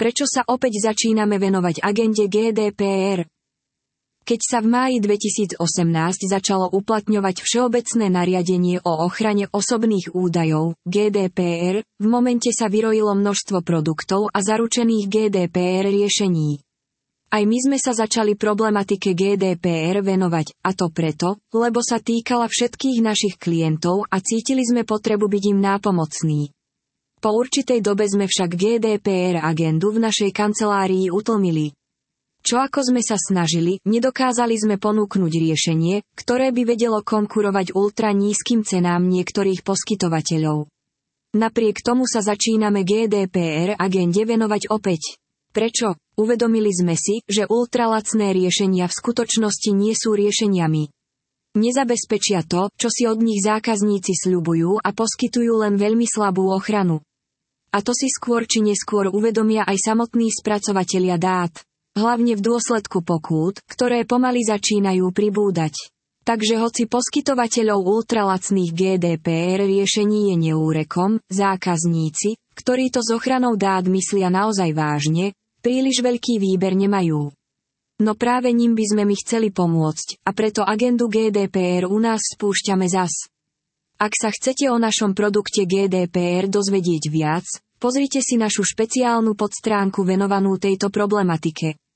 Prečo sa opäť začíname venovať agende GDPR? Keď sa v máji 2018 začalo uplatňovať Všeobecné nariadenie o ochrane osobných údajov, GDPR, v momente sa vyrojilo množstvo produktov a zaručených GDPR riešení. Aj my sme sa začali problematike GDPR venovať, a to preto, lebo sa týkala všetkých našich klientov a cítili sme potrebu byť im nápomocní. Po určitej dobe sme však GDPR agendu v našej kancelárii utlmili. Čo ako sme sa snažili, nedokázali sme ponúknuť riešenie, ktoré by vedelo konkurovať ultra nízkym cenám niektorých poskytovateľov. Napriek tomu sa začíname GDPR agende venovať opäť. Prečo? Uvedomili sme si, že ultralacné riešenia v skutočnosti nie sú riešeniami. Nezabezpečia to, čo si od nich zákazníci sľubujú a poskytujú len veľmi slabú ochranu. A to si skôr či neskôr uvedomia aj samotní spracovatelia dát. Hlavne v dôsledku pokút, ktoré pomaly začínajú pribúdať. Takže hoci poskytovateľov ultralacných GDPR riešení je neúrekom, zákazníci, ktorí to s ochranou dát myslia naozaj vážne, príliš veľký výber nemajú. No práve ním by sme my chceli pomôcť, a preto agendu GDPR u nás spúšťame zas. Ak sa chcete o našom produkte GDPR dozvedieť viac, pozrite si našu špeciálnu podstránku venovanú tejto problematike.